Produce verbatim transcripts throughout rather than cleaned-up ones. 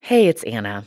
Hey, it's Anna.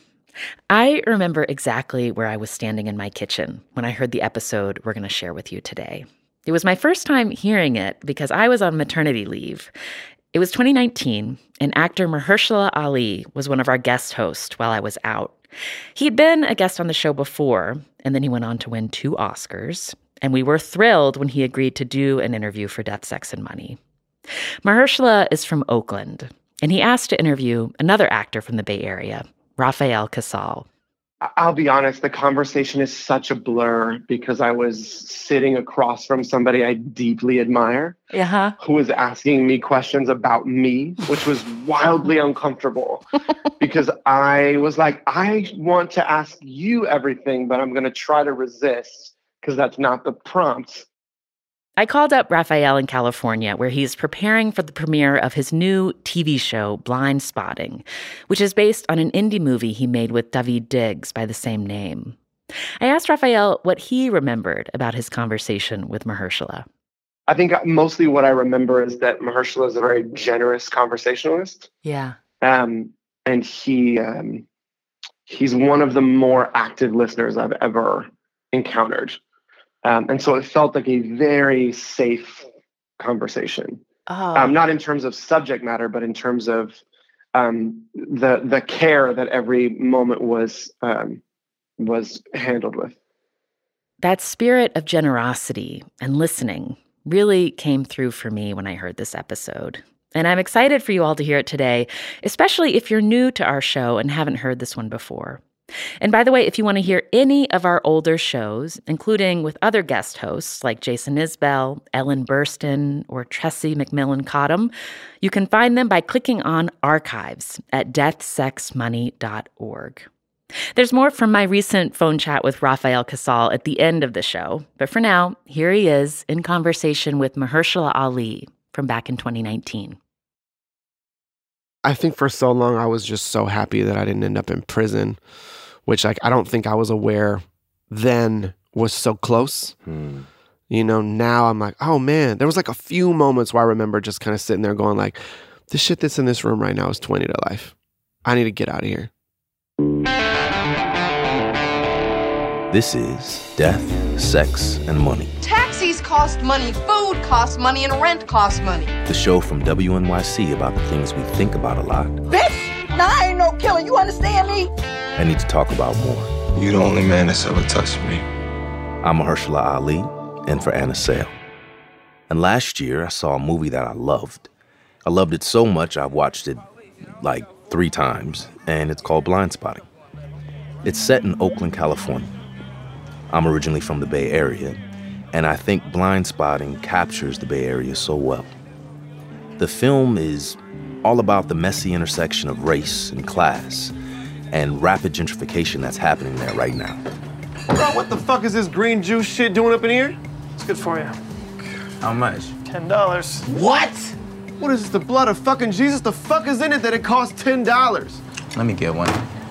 I remember exactly where I was standing in my kitchen when I heard the episode we're going to share with you today. It was my first time hearing it because I was on maternity leave. It was twenty nineteen, and actor Mahershala Ali was one of our guest hosts while I was out. He'd been a guest on the show before, and then he went on to win two Oscars, and we were thrilled when he agreed to do an interview for Death, Sex, and Money. Mahershala is from Oakland, and he asked to interview another actor from the Bay Area, Rafael Casal. I'll be honest, the conversation is such a blur because I was sitting across from somebody I deeply admire Uh-huh. who was asking me questions about me, which was wildly uncomfortable because I was like, I want to ask you everything, but I'm going to try to resist because that's not the prompt. I called up Rafael in California, where he's preparing for the premiere of his new T V show, Blind Spotting, which is based on an indie movie he made with Daveed Diggs by the same name. I asked Rafael what he remembered about his conversation with Mahershala. I think mostly what I remember is that Mahershala is a very generous conversationalist. Yeah. Um, and he um, he's one of the more active listeners I've ever encountered. Um, and so it felt like a very safe conversation, Oh. um, not in terms of subject matter, but in terms of um, the the care that every moment was um, was handled with. That spirit of generosity and listening really came through for me when I heard this episode. And I'm excited for you all to hear it today, especially if you're new to our show and haven't heard this one before. And by the way, if you want to hear any of our older shows, including with other guest hosts like Jason Isbell, Ellen Burstyn, or Tressie McMillan Cottom, you can find them by clicking on Archives at death sex money dot org. There's more from my recent phone chat with Rafael Casal at the end of the show. But for now, here he is in conversation with Mahershala Ali from back in twenty nineteen. I think for so long I was just so happy that I didn't end up in prison, which like I don't think I was aware then was so close. Hmm. You know, now I'm like, oh man, there was like a few moments where I remember just kind of sitting there going like, this shit that's in this room right now is twenty to life. I need to get out of here. This is Death, Sex, and Money. Taxis cost money, food costs money, and rent costs money. The show from W N Y C about the things we think about a lot. Bitch! Now I ain't no killer, you understand me? I need to talk about more. You're the only man that's ever touched me. I'm Mahershala Ali, in for Anna Sale. And last year, I saw a movie that I loved. I loved it so much, I've watched it like three times, and it's called Blind Spotting. It's set in Oakland, California. I'm originally from the Bay Area, and I think Blind Spotting captures the Bay Area so well. The film is all about the messy intersection of race and class and rapid gentrification that's happening there right now. Bro, what the fuck is this green juice shit doing up in here? It's good for you. How much? Ten dollars. What? What is this, the blood of fucking Jesus? The fuck is in it that it costs ten dollars? Let me get one.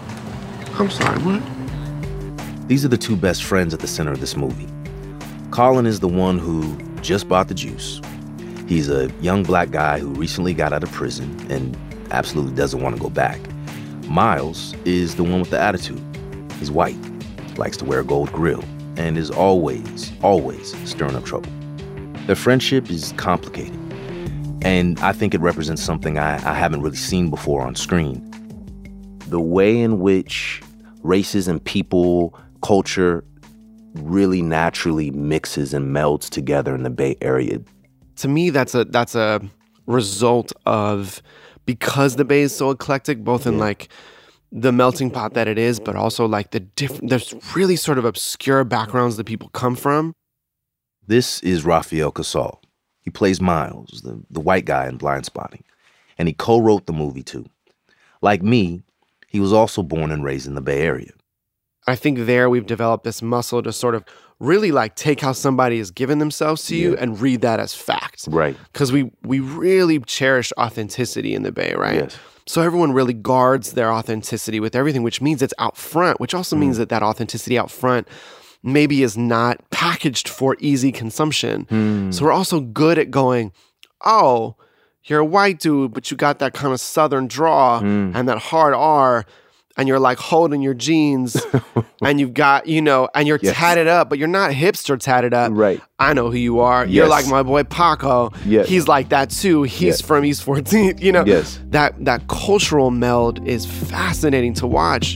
I'm sorry, what? These are the two best friends at the center of this movie. Colin is the one who just bought the juice. He's a young black guy who recently got out of prison and absolutely doesn't want to go back. Miles is the one with the attitude. He's white, likes to wear a gold grill, and is always, always stirring up trouble. Their friendship is complicated, and I think it represents something I, I haven't really seen before on screen. The way in which races and people, culture, really naturally mixes and melds together in the Bay Area. To me, that's a that's a result of, because the Bay is so eclectic, both in like the melting pot that it is, but also like the different, there's really sort of obscure backgrounds that people come from. This is Rafael Casal. He plays Miles, the, the white guy in Blind Spotting, and he co-wrote the movie too. Like me, he was also born and raised in the Bay Area. I think there we've developed this muscle to sort of really like take how somebody has given themselves to you yeah. and read that as fact. Right. Because we we really cherish authenticity in the Bay, right? Yes. So everyone really guards their authenticity with everything, which means it's out front, which also mm. means that that authenticity out front maybe is not packaged for easy consumption. Mm. So we're also good at going, oh, you're a white dude, but you got that kind of Southern draw mm. and that hard R. and you're like holding your jeans and you've got, you know, and you're Yes. tatted up, but you're not hipster tatted up. Right. I know who you are. You're Yes. like my boy Paco. Yes. He's like that too. He's Yes. from East fourteenth, you know. Yes. That that cultural meld is fascinating to watch.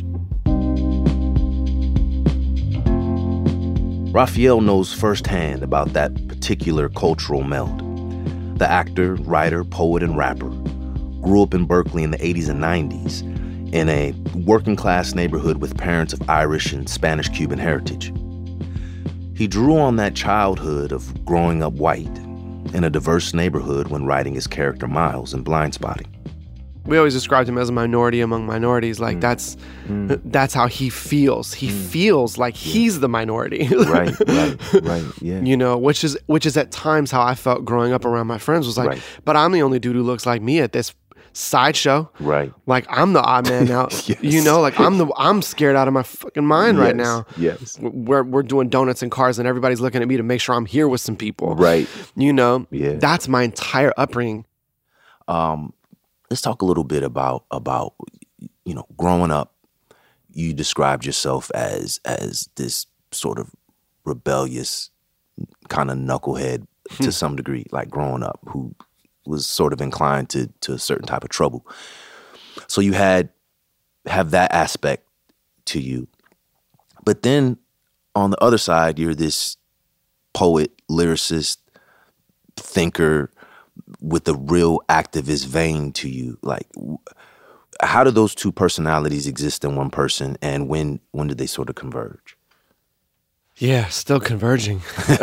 Raphael knows firsthand about that particular cultural meld. The actor, writer, poet, and rapper grew up in Berkeley in the eighties and nineties in a working-class neighborhood with parents of Irish and Spanish-Cuban heritage. He drew on that childhood of growing up white in a diverse neighborhood when writing his character Miles in Blindspotting. We always described him as a minority among minorities. Like Mm. that's Mm. that's how he feels. He feels like he's the minority. Right, right, right, yeah. You know, which is which is at times how I felt growing up around my friends. Was like, Right. but I'm the only dude who looks like me at this sideshow. Right. Like I'm the odd man out. Yes. You know, like I'm the I'm scared out of my fucking mind right Yes, now. yes. We're we're doing donuts and cars and everybody's looking at me to make sure I'm here with some people. Right. You know, Yeah. that's my entire upbringing. Um, let's talk a little bit about about you know, growing up. You described yourself as as this sort of rebellious kind of knucklehead to some degree, like growing up, who was sort of inclined to to a certain type of trouble. So you had have that aspect to you, but then on the other side, you're this poet, lyricist, thinker with a real activist vein to you. Like, w- how do those two personalities exist in one person, and when when did they sort of converge? Yeah, still converging.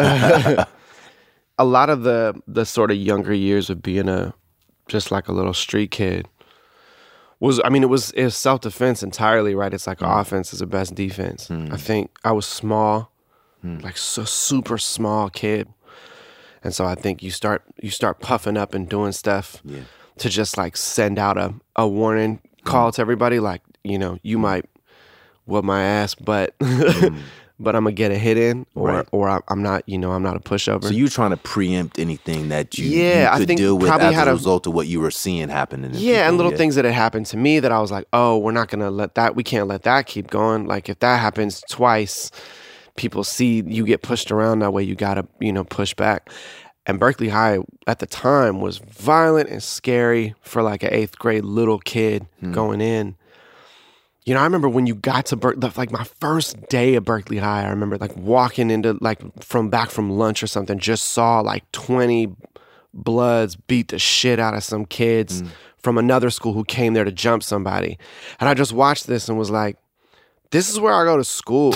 A lot of the the sort of younger years of being a just like a little street kid was, I mean, it was it was self-defense entirely, right? It's like Mm. offense is the best defense. Mm. I think I was small, Mm. like so super small kid. And so I think you start you start puffing up and doing stuff Yeah. to just like send out a, a warning call to everybody, like, you know, you might whoop my ass, but but I'm gonna get a hit in, or Right. or I- I'm not, you know, I'm not a pushover. So you're trying to preempt anything that you, Yeah, I you could think deal with probably as had a a- result of what you were seeing happening. in Yeah, and people, little yeah. things that had happened to me that I was like, oh, we're not gonna let that, we can't let that keep going. Like if that happens twice, people see you get pushed around that way, you gotta, you know, push back. And Berkeley High at the time was violent and scary for like an eighth grade little kid going in. You know, I remember when you got to Berkeley, like my first day of Berkeley High, I remember like walking into like from back from lunch or something, just saw like twenty Bloods beat the shit out of some kids from another school who came there to jump somebody. And I just watched this and was like, this is where I go to school,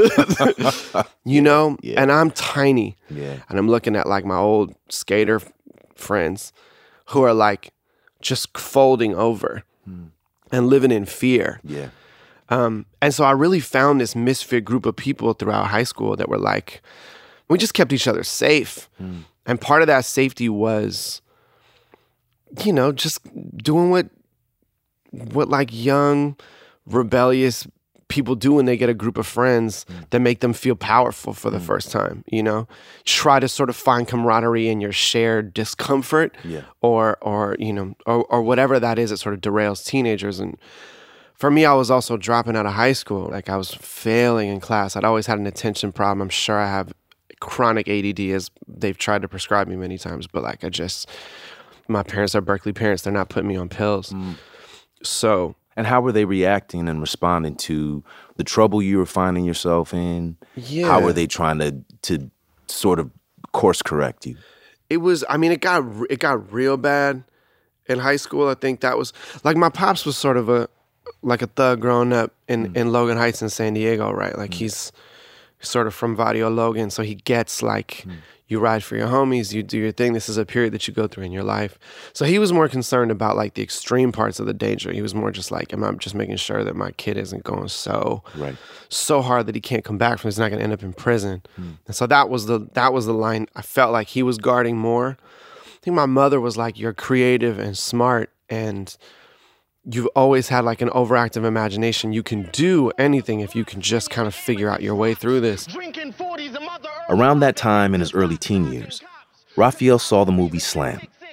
you know? Yeah. And I'm tiny. Yeah. And I'm looking at like my old skater f- friends who are like just folding over and living in fear. Yeah. Um, and so I really found this misfit group of people throughout high school that were like, we just kept each other safe. And part of that safety was, you know, just doing what, what like young, rebellious people do when they get a group of friends that make them feel powerful for the first time, you know? Try to sort of find camaraderie in your shared discomfort Yeah. or, or you know, or, or whatever that is that sort of derails teenagers. And for me, I was also dropping out of high school. Like I was failing in class. I'd always had an attention problem. I'm sure I have chronic A D D as they've tried to prescribe me many times, but like I just, my parents are Berkeley parents. They're not putting me on pills. So... And how were they reacting and responding to the trouble you were finding yourself in? Yeah. How were they trying to to sort of course correct you? It was, I mean, it got it got real bad in high school. I think that was, like my pops was sort of a, like a thug growing up in, in Logan Heights in San Diego, right? Like he's sort of from Vadio Logan, so he gets like, you ride for your homies, you do your thing. This is a period that you go through in your life. So he was more concerned about like the extreme parts of the danger. He was more just like, am I just making sure that my kid isn't going so Right. so hard that he can't come back from, he's not going to end up in prison. And so that was the that was the line I felt like he was guarding more. I think my mother was like, you're creative and smart and you've always had like an overactive imagination. You can do anything if you can just kind of figure out your way through this. Around that time in his early teen years, Raphael saw the movie Slam.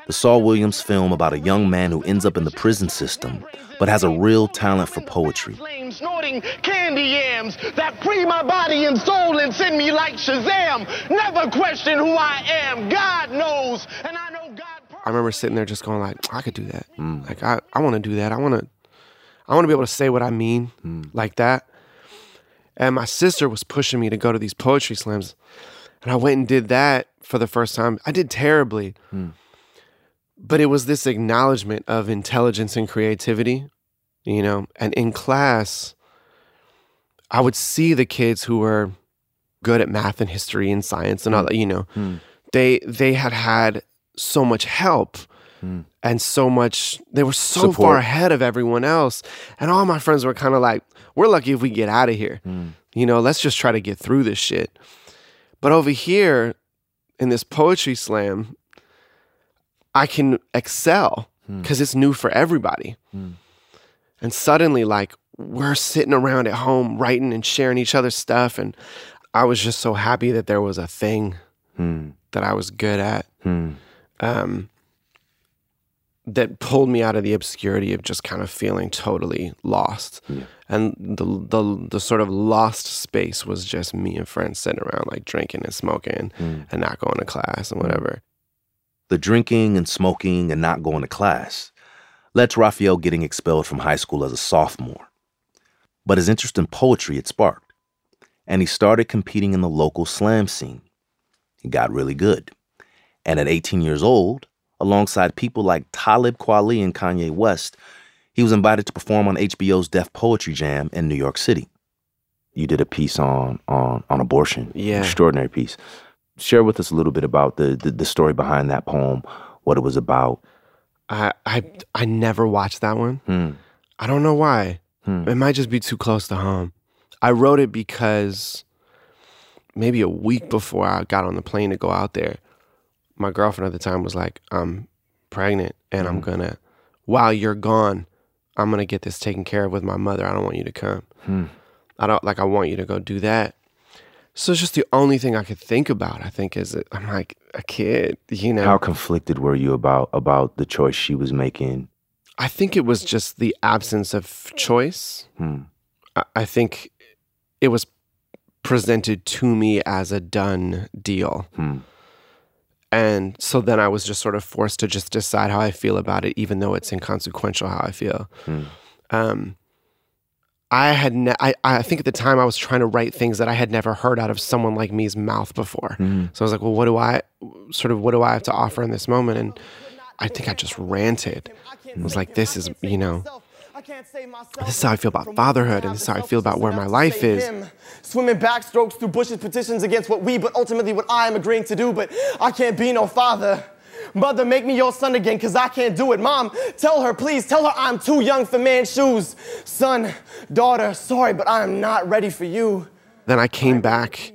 the Saul Williams film about a young man who ends up in the prison system but has a real talent for poetry. Snorting candy yams that free my body and soul and send me like Shazam. Never question who I am. God knows, and I know God. I remember sitting there just going like, I could do that. Mm. Like I, I want to do that. I want to, I want to be able to say what I mean mm. like that. And my sister was pushing me to go to these poetry slams, and I went and did that for the first time. I did terribly, mm. but it was this acknowledgement of intelligence and creativity, you know. And in class, I would see the kids who were good at math and history and science and all that, you know. Mm. They they had had so much help mm. and so much, they were so Support. far ahead of everyone else. And all my friends were kind of like, we're lucky if we get out of here. Mm. You know, let's just try to get through this shit. But over here in this poetry slam, I can excel because mm. it's new for everybody. Mm. And suddenly, like, we're sitting around at home writing and sharing each other's stuff. And I was just so happy that there was a thing mm. that I was good at. Mm. Um, that pulled me out of the obscurity of just kind of feeling totally lost. Yeah. And the, the the sort of lost space was just me and friends sitting around like drinking and smoking mm. and not going to class and whatever. The drinking and smoking and not going to class led to Raphael getting expelled from high school as a sophomore. But his interest in poetry had sparked, and he started competing in the local slam scene. He got really good. And at eighteen years old, alongside people like Talib Kweli and Kanye West, he was invited to perform on H B O's Def Poetry Jam in New York City. You did a piece on on, on abortion. Yeah. Extraordinary piece. Share with us a little bit about the, the, the story behind that poem, what it was about. I I, I never watched that one. Hmm. I don't know why. Hmm. It might just be too close to home. I wrote it because maybe a week before I got on the plane to go out there, my girlfriend at the time was like, I'm pregnant and mm. I'm gonna, while you're gone, I'm gonna get this taken care of with my mother. I don't want you to come. Mm. I don't, like, I want you to go do that. So it's just the only thing I could think about, I think, is that I'm like a kid, you know. How conflicted were you about, about the choice she was making? I think it was just the absence of choice. Mm. I, I think it was presented to me as a done deal. Mm. And so then I was just sort of forced to just decide how I feel about it, even though it's inconsequential how I feel. Mm. Um, I had, ne- I, I think at the time I was trying to write things that I had never heard out of someone like me's mouth before. Mm. So I was like, well, what do I, sort of, what do I have to offer in this moment? And I think I just ranted. I was like, this is, you know, this is how I feel about fatherhood, and this is how I feel about where my life is. Swimming backstrokes through bushes, petitions against what we, but ultimately what I am agreeing to do, but I can't be no father. Mother, make me your son again, because I can't do it. Mom, tell her, please, tell her I'm too young for man's shoes. Son, daughter, sorry, but I am not ready for you. Then I came back.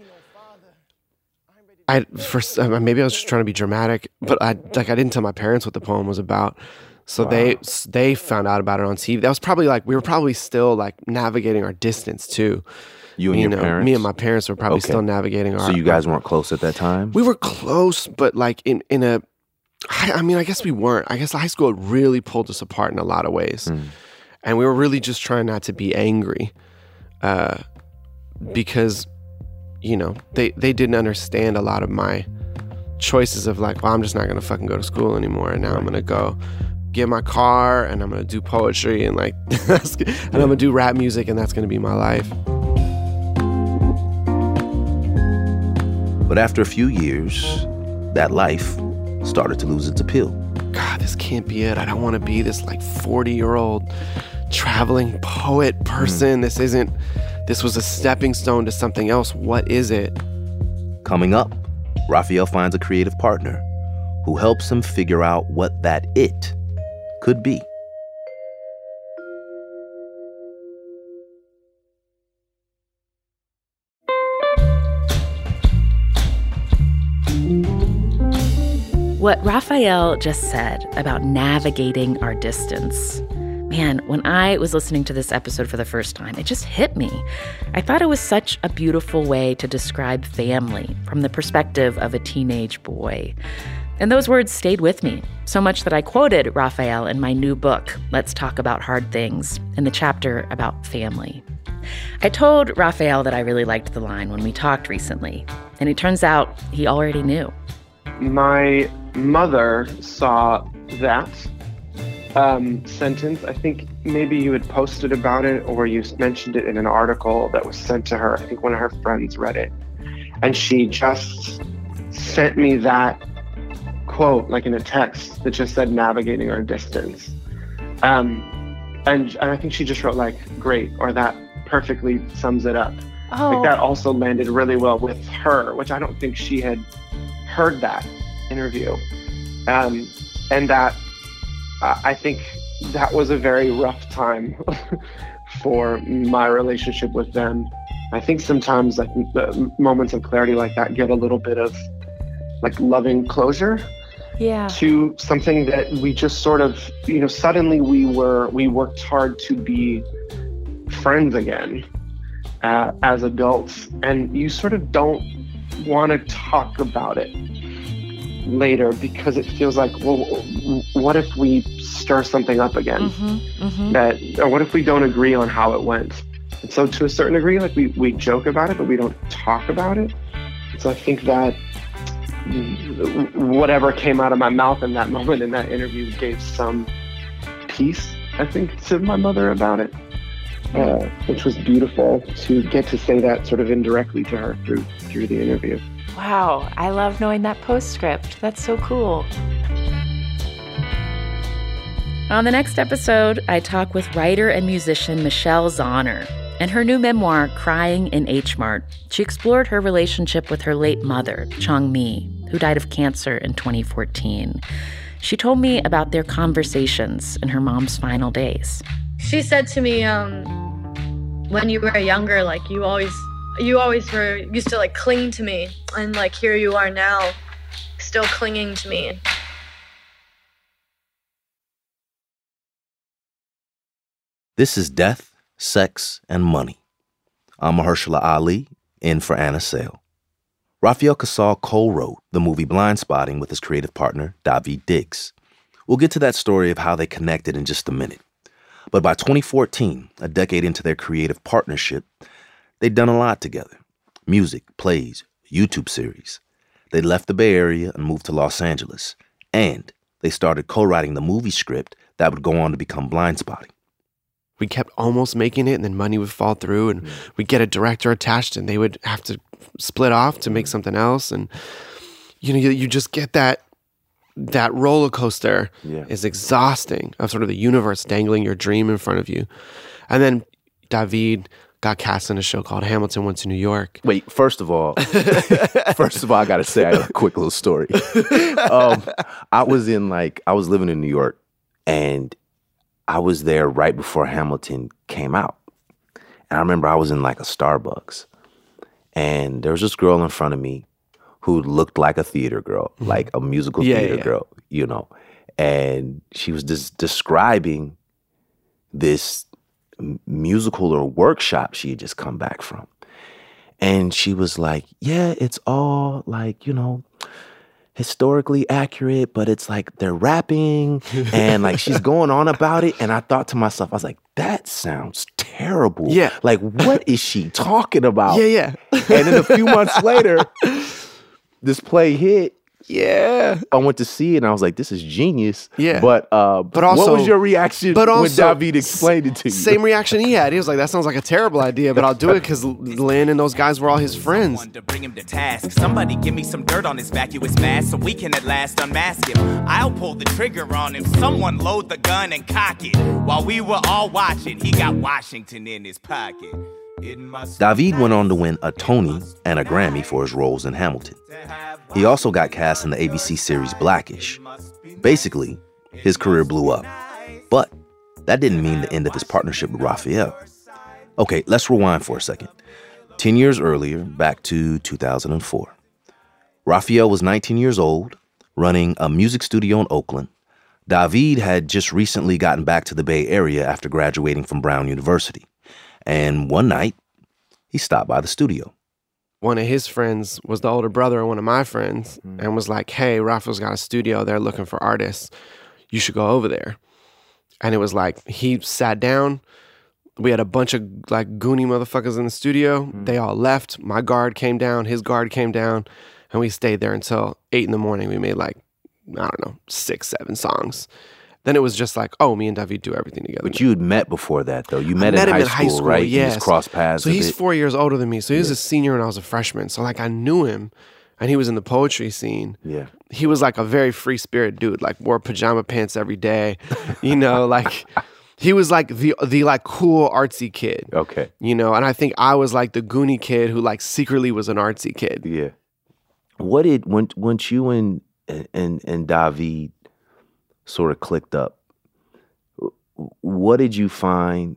I first maybe I was just trying to be dramatic, but I like I didn't tell my parents what the poem was about. So wow. they they found out about it on T V. That was probably like, we were probably still like navigating our distance too. You and you your know, parents? Me and my parents were probably okay. still navigating our... So you guys weren't close at that time? We were close, but like in, in a... I, I mean, I guess we weren't. I guess high school really pulled us apart in a lot of ways. Mm. And we were really just trying not to be angry. Uh, because, you know, they, they didn't understand a lot of my choices of like, well, I'm just not going to fucking go to school anymore. And now right. I'm going to go... get my car and I'm gonna do poetry and like and I'm gonna do rap music and that's gonna be my life. But after a few years, that life started to lose its appeal. God, this can't be it. I don't want to be this like forty year old traveling poet person. Mm. This isn't, this was a stepping stone to something else. What is it? Coming up, Raphael finds a creative partner who helps him figure out what that it could be. What Raphael just said about navigating our distance. Man, when I was listening to this episode for the first time, it just hit me. I thought it was such a beautiful way to describe family from the perspective of a teenage boy. And those words stayed with me, so much that I quoted Raphael in my new book, Let's Talk About Hard Things, in the chapter about family. I told Raphael that I really liked the line when we talked recently, and it turns out he already knew. My mother saw that um, sentence. I think maybe you had posted about it or you mentioned it in an article that was sent to her. I think one of her friends read it. And she just sent me that quote, like in a text that just said navigating our distance. Um, and, and I think she just wrote like, great, or that perfectly sums it up. Oh. Like that also landed really well with her, which I don't think she had heard that interview. Um, and that, uh, I think that was a very rough time for my relationship with them. I think sometimes like the moments of clarity like that get a little bit of like loving closure. Yeah. To something that we just sort of, you know, suddenly we were, we worked hard to be friends again uh, as adults. And you sort of don't want to talk about it later because it feels like, well, what if we stir something up again? Mm-hmm, mm-hmm. That, or what if we don't agree on how it went? And so to a certain degree, like we, we joke about it, but we don't talk about it. So I think that whatever came out of my mouth in that moment in that interview gave some peace, I think, to my mother about it, uh, which was beautiful to get to say that sort of indirectly to her through through the interview. Wow, I love knowing that postscript. That's so cool. On the next episode, I talk with writer and musician Michelle Zauner. In her new memoir, Crying in H Mart, she explored her relationship with her late mother, Chong Mi, who died of cancer in twenty fourteen. She told me about their conversations in her mom's final days. She said to me, um, when you were younger, like you always, you always were used to like cling to me, and like here you are now, still clinging to me. This is Death, Sex, and Money. I'm Mahershala Ali, in for Anna Sale. Rafael Casal co-wrote the movie Blindspotting with his creative partner, Daveed Diggs. We'll get to that story of how they connected in just a minute. But by twenty fourteen, a decade into their creative partnership, they'd done a lot together. Music, plays, YouTube series. They left the Bay Area and moved to Los Angeles. And they started co-writing the movie script that would go on to become Blindspotting. We kept almost making it, and then money would fall through, and mm-hmm. we'd get a director attached, and they would have to split off to make something else. And, you know, you, you just get that that roller coaster yeah. is exhausting of sort of the universe dangling your dream in front of you. And then Daveed got cast in a show called Hamilton Went to New York. Wait, first of all, first of all, I got to say, I got a quick little story. um, I was in like, I was living in New York, and I was there right before Hamilton came out. And I remember I was in like a Starbucks, and there was this girl in front of me who looked like a theater girl, mm-hmm. like a musical yeah, theater yeah. girl, you know. And she was just describing this m- musical or workshop she had just come back from. And she was like, yeah, it's all like, you know, historically accurate, but it's like they're rapping and like she's going on about it. And I thought to myself, I was like, that sounds terrible. Yeah. Like, what is she talking about? Yeah, yeah. And then a few months later, this play hit. Yeah. I went to see it and I was like, this is genius. Yeah. But uh but also, what was your reaction but also, when Daveed explained it to you? Same reaction he had. He was like, that sounds like a terrible idea, but I'll do it because Lin and those guys were all his friends. To bring him to task. Somebody give me some dirt on his vacuous mask so we can at last unmask him. I'll pull the trigger on him. Someone load the gun and cock it. While we were all watching, he got Washington in his pocket. Daveed went on to win a Tony and a Grammy for his roles in Hamilton. He also got cast in the A B C series Blackish. Basically, his career blew up. But that didn't mean the end of his partnership with Raphael. Okay, let's rewind for a second. Ten years earlier, back to two thousand four. Raphael was nineteen years old, running a music studio in Oakland. Daveed had just recently gotten back to the Bay Area after graduating from Brown University. And one night, he stopped by the studio. one of his friends was the older brother of one of my friends Mm. and was like, hey, Raphael's got a studio. They're looking for artists. You should go over there. And it was like, he sat down. We had a bunch of like goony motherfuckers in the studio. Mm. They all left. My guard came down. His guard came down. And we stayed there until eight in the morning. We made like, I don't know, six, seven songs. Then it was just like, oh, me and David do everything together. But you had met before that, though. You met, I met in, him high in school, high school, right? You yes. just crossed paths So a he's bit. four years older than me. So he was Yeah. a senior when I was a freshman. So like I knew him, and he was in the poetry scene. Yeah. He was like a very free spirit dude. Like wore pajama pants every day. You know, like he was like the the like cool artsy kid. Okay. You know, and I think I was like the goony kid who like secretly was an artsy kid. Yeah. What did when once you and and and David sort of clicked up? What did you find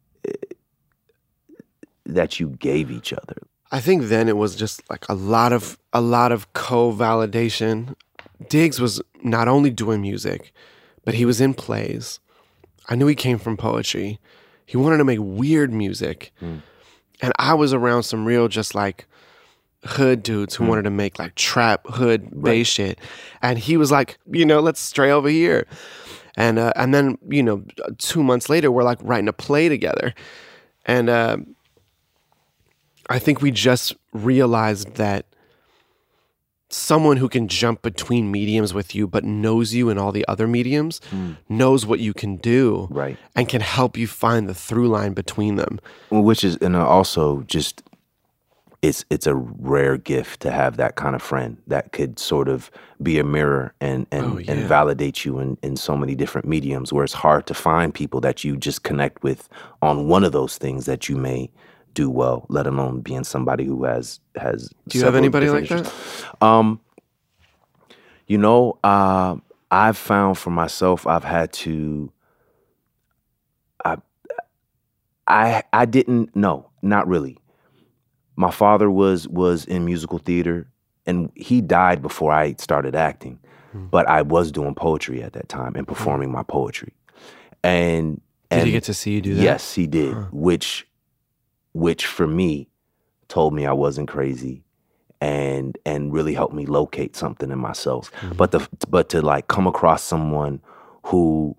that you gave each other? I think then it was just like a lot of a lot of co-validation. Diggs was not only doing music, but he was in plays. I knew he came from poetry. He wanted to make weird music. Mm. And I was around some real just like hood dudes who Mm. wanted to make like trap hood Right. bass shit. And he was like, you know, let's stray over here. And uh, and then, you know, two months later, we're like writing a play together. And uh, I think we just realized that someone who can jump between mediums with you but knows you in all the other mediums, Mm. knows what you can do, Right. and can help you find the through line between them. Well, which is, and also just, it's it's a rare gift to have that kind of friend that could sort of be a mirror and and, Oh, yeah. and validate you in, in so many different mediums, where it's hard to find people that you just connect with on one of those things that you may do well, let alone being somebody who has has. Do you have several anybody like different that? interests. Um, you know, uh, I've found for myself, I've had to. I, I, I didn't. No, not really. My father was was in musical theater, and he died before I started acting. Hmm. But I was doing poetry at that time and performing my poetry. And Did and he get to see you do that? Yes, he did. Huh. Which, which for me, told me I wasn't crazy, and and really helped me locate something in myself. Mhm. But the but to like come across someone who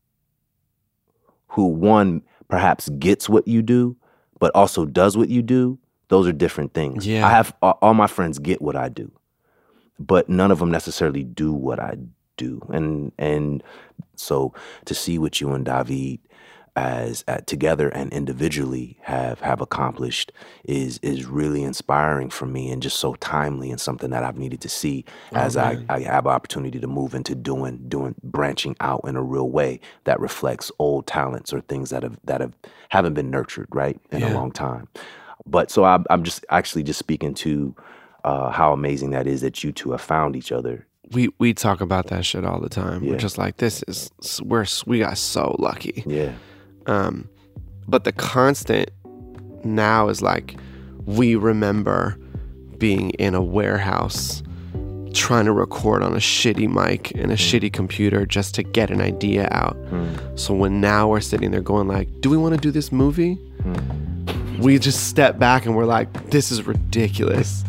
who one perhaps gets what you do, but also does what you do. Those are different things. Yeah. I have all all my friends get what I do, but none of them necessarily do what I do. And and so to see what you and David as uh, together and individually have have accomplished is is really inspiring for me, and just so timely, and something that I've needed to see as Oh, I, man. I have opportunity to move into doing doing branching out in a real way that reflects old talents or things that have that have haven't been nurtured right in Yeah. a long time. But so I'm, I'm just actually just speaking to uh, how amazing that is that you two have found each other. We we talk about that shit all the time. Yeah. We're just like, this is we're we got so lucky. Yeah. Um, but the constant now is like, we remember being in a warehouse trying to record on a shitty mic and a shitty computer just to get an idea out. Mm. So when now we're sitting there going like, do we want to do this movie? Mm. We just step back and we're like, this is ridiculous.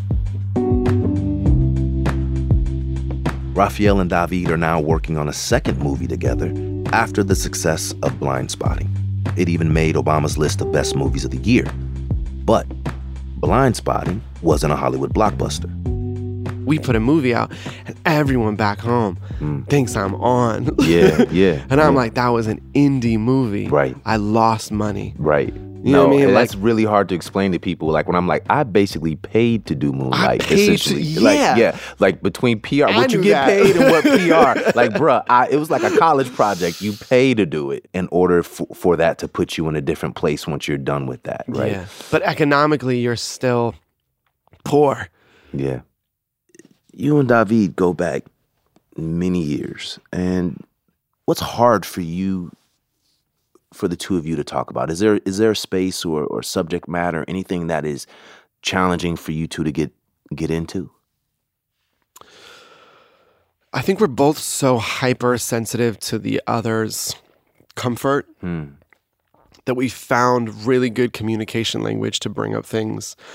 Raphael and David are now working on a second movie together after the success of Blind Spotting. It even made Obama's list of best movies of the year. But Blind Spotting wasn't a Hollywood blockbuster. We put a movie out and everyone back home Mm. thinks I'm on. Yeah, yeah. And I'm yeah. like, that was an indie movie. Right. I lost money. Right. You no, know what I mean? and Like- that's really hard to explain to people. Like when I'm like, I basically paid to do Moonlight. paid to- essentially. yeah. Like, yeah. Like between P R, I what you knew get that. paid and what P R. Like, bruh, I, it was like a college project. You pay to do it in order f- for that to put you in a different place once you're done with that, right? Yeah. But economically, you're still poor. Yeah. You and David go back many years. And what's hard for you, for the two of you to talk about? Is there is there a space or, or subject matter, anything that is challenging for you two to get get into? I think we're both so hypersensitive to the other's comfort Hmm. that we found really good communication language to bring up things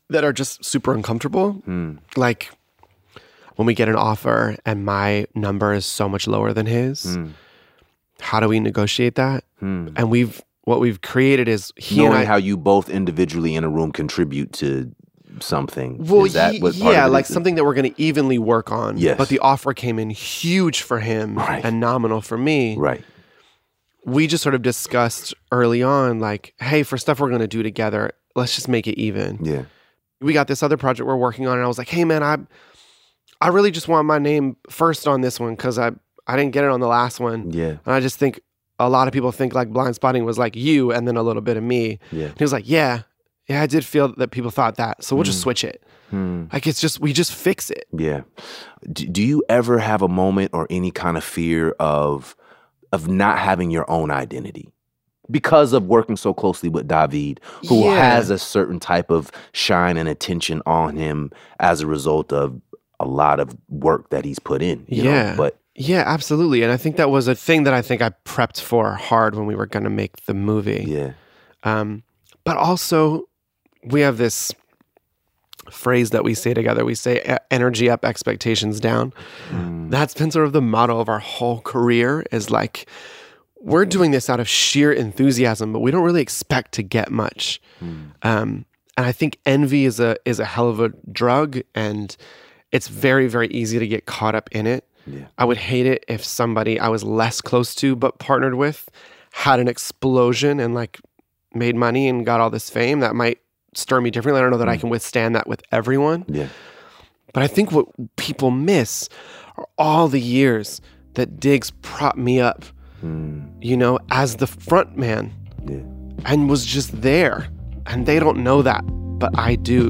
that are just super uncomfortable. Mm. Like when we get an offer and my number is so much lower than his, Mm. how do we negotiate that? Mm. And we've what we've created is he Knowing and I, how you both individually in a room contribute to something. well, is that ye- what part yeah, of it like is? something that we're going to evenly work on. Yes. But the offer came in huge for him Right. and nominal for me. Right. We just sort of discussed early on, like, hey, for stuff we're going to do together, let's just make it even. Yeah. We got this other project we're working on, and I was like, hey, man, I I really just want my name first on this one because I, I didn't get it on the last one. Yeah. And I just think a lot of people think like Blind Spotting was like you and then a little bit of me. Yeah. And he was like, yeah, yeah, I did feel that people thought that. So we'll just Mm. switch it. Mm. Like it's just, we just fix it. Yeah. Do, do you ever have a moment or any kind of fear of of not having your own identity? Because of working so closely with David, who Yeah. has a certain type of shine and attention on him as a result of a lot of work that he's put in. You Yeah. Know? But Yeah, absolutely. And I think that was a thing that I think I prepped for hard when we were going to make the movie. yeah. Um, but also, we have this phrase that we say together. We say "E- energy up, expectations down. Mm. That's been sort of the motto of our whole career is like, we're doing this out of sheer enthusiasm, but we don't really expect to get much. Mm. Um, and I think envy is a is a hell of a drug, and it's very, very easy to get caught up in it. Yeah. I would hate it if somebody I was less close to but partnered with had an explosion and like made money and got all this fame. That might stir me differently. I don't know that I can withstand that with everyone. Yeah. But I think what people miss are all the years that Diggs propped me up, Mm. you know, as the front man Yeah. and was just there. And they don't know that, but I do.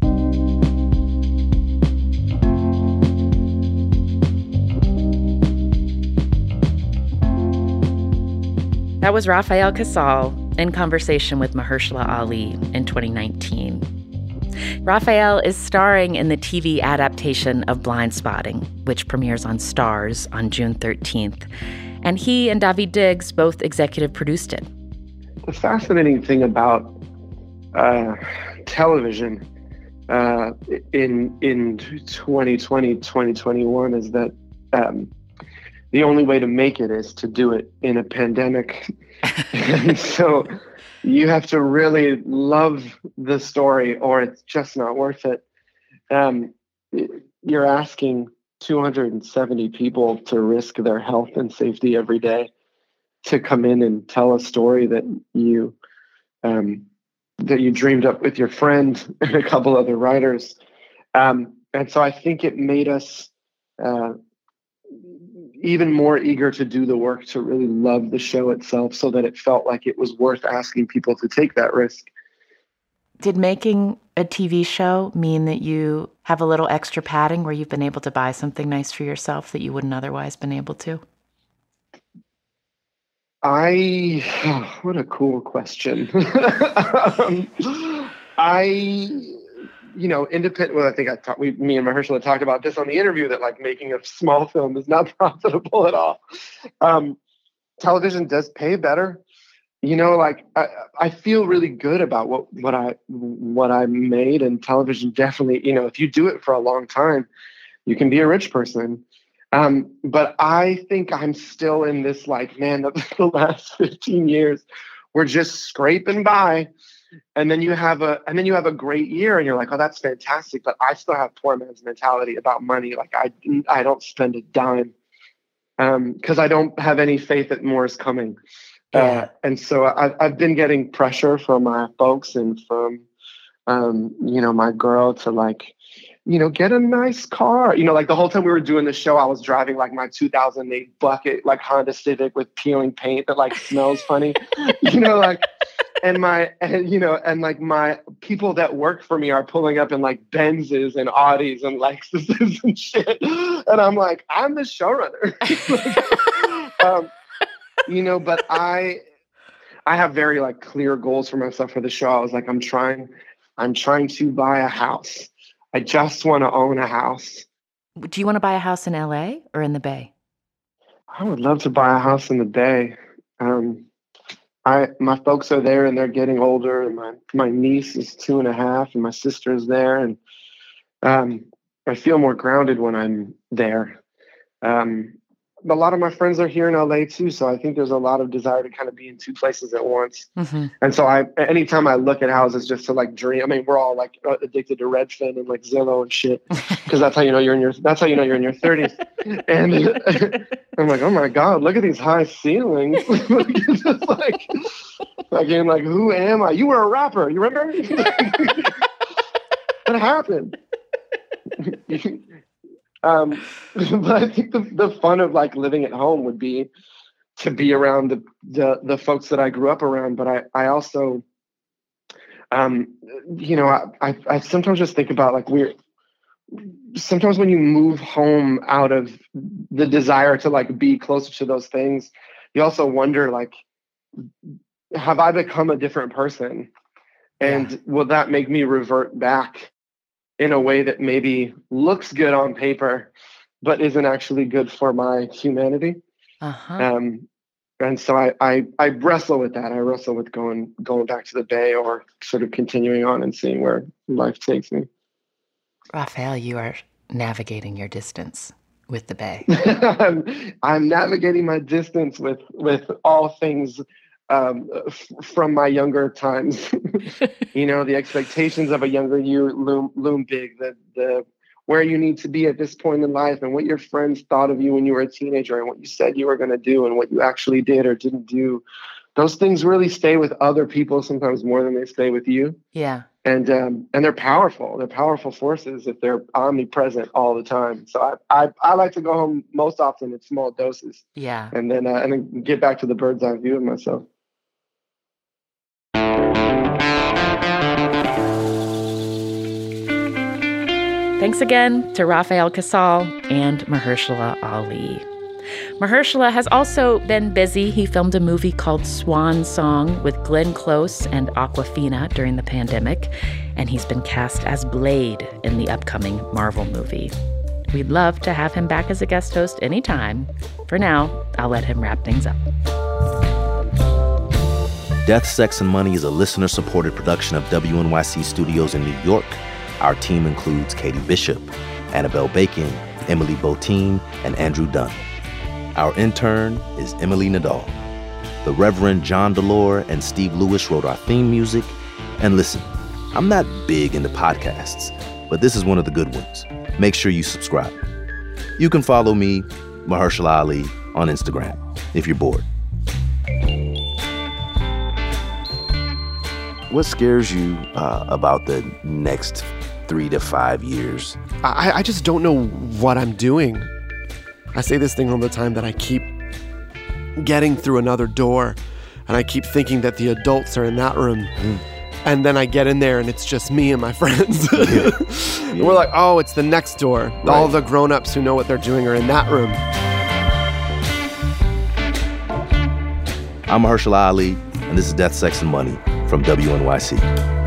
That was Rafael Casal in conversation with Mahershala Ali in twenty nineteen. Rafael is starring in the T V adaptation of Blind Spotting, which premieres on Starz on June thirteenth. And he and David Diggs both executive produced it. The fascinating thing about uh, television uh, in in twenty twenty, twenty twenty-one is that um, the only way to make it is to do it in a pandemic. And so you have to really love the story or it's just not worth it. Um, you're asking two hundred seventy people to risk their health and safety every day to come in and tell a story that you um, that you dreamed up with your friend and a couple other writers. Um, and so I think it made us uh, even more eager to do the work, to really love the show itself so that it felt like it was worth asking people to take that risk. Did making a T V show mean that you have a little extra padding where you've been able to buy something nice for yourself that you wouldn't otherwise been able to? I, oh, what a cool question. um, I, you know, independent, well, I think I talked, we, me and Mahershala talked about this on the interview that like making a small film is not profitable at all. Um, television does pay better. You know, like I, I feel really good about what, what I, what I made, and television definitely, you know, if you do it for a long time, you can be a rich person. Um, but I think I'm still in this, like, man, the, the last fifteen years, we're just scraping by. And then you have a, and then you have a great year and you're like, oh, that's fantastic. But I still have poor man's mentality about money. Like I, I don't spend a dime um, because I don't have any faith that more is coming. Yeah. Uh, and so I've, I've been getting pressure from my folks and from, um, you know, my girl to like, you know, get a nice car. You know, like the whole time we were doing the show, I was driving like my two thousand eight bucket, like Honda Civic with peeling paint that like smells funny, you know, like, and my, and, you know, and like my people that work for me are pulling up in like Benzes and Audis and Lexuses and shit. And I'm like, I'm the showrunner. um, you know, but I, I have very like clear goals for myself for the show. I was like, I'm trying, I'm trying to buy a house. I just want to own a house. Do you want to buy a house in L A or in the Bay? I would love to buy a house in the Bay. Um, I my folks are there and they're getting older, and my my niece is two and a half, and my sister is there, and um, I feel more grounded when I'm there. Um, a lot of my friends are here in L A too, so I think there's a lot of desire to kind of be in two places at once. Mm-hmm. And so I, anytime I look at houses just to like dream, I mean, we're all like addicted to Redfin and like Zillow and shit, because that's how you know you're in your, that's how you know you're in your thirties. And I'm like, oh my God, look at these high ceilings. It's just like, again, like, who am I? You were a rapper, you remember? What happened? Um, but I think the, the fun of like living at home would be to be around the, the, the folks that I grew up around. But I, I also, um, you know, I, I, I sometimes just think about like we're, sometimes when you move home out of the desire to like be closer to those things, you also wonder like, have I become a different person? And yeah. will that make me revert back in a way that maybe looks good on paper, but isn't actually good for my humanity? Uh-huh. Um, and so I, I I wrestle with that. I wrestle with going going back to the Bay or sort of continuing on and seeing where life takes me. Raphael, you are navigating your distance with the Bay. I'm, I'm navigating my distance with with all things um, f- from my younger times. You know, the expectations of a younger you loom loom big. The the where you need to be at this point in life, and what your friends thought of you when you were a teenager, and what you said you were going to do, and what you actually did or didn't do. Those things really stay with other people sometimes more than they stay with you. Yeah. And um, and they're powerful. They're powerful forces if they're omnipresent all the time. So I I, I like to go home most often in small doses. Yeah. And then uh, and then get back to the bird's eye view of myself. Thanks again to Raphael Casal and Mahershala Ali. Mahershala has also been busy. He filmed a movie called Swan Song with Glenn Close and Awkwafina during the pandemic, and he's been cast as Blade in the upcoming Marvel movie. We'd love to have him back as a guest host anytime. For now, I'll let him wrap things up. Death, Sex, and Money is a listener-supported production of W N Y C Studios in New York. Our team includes Katie Bishop, Annabelle Bacon, Emily Botein, and Andrew Dunn. Our intern is Emily Nadal. The Reverend John Delore and Steve Lewis wrote our theme music. And listen, I'm not big into podcasts, but this is one of the good ones. Make sure you subscribe. You can follow me, Mahershala Ali, on Instagram if you're bored. What scares you uh, about the next three to five years? I, I just don't know what I'm doing. I say this thing all the time that I keep getting through another door, and I keep thinking that the adults are in that room. Mm. And then I get in there and it's just me and my friends. Yeah. Yeah. And we're like, oh, it's the next door. Right. All the grown-ups who know what they're doing are in that room. I'm Mahershala Ali, and this is Death, Sex, and Money from W N Y C.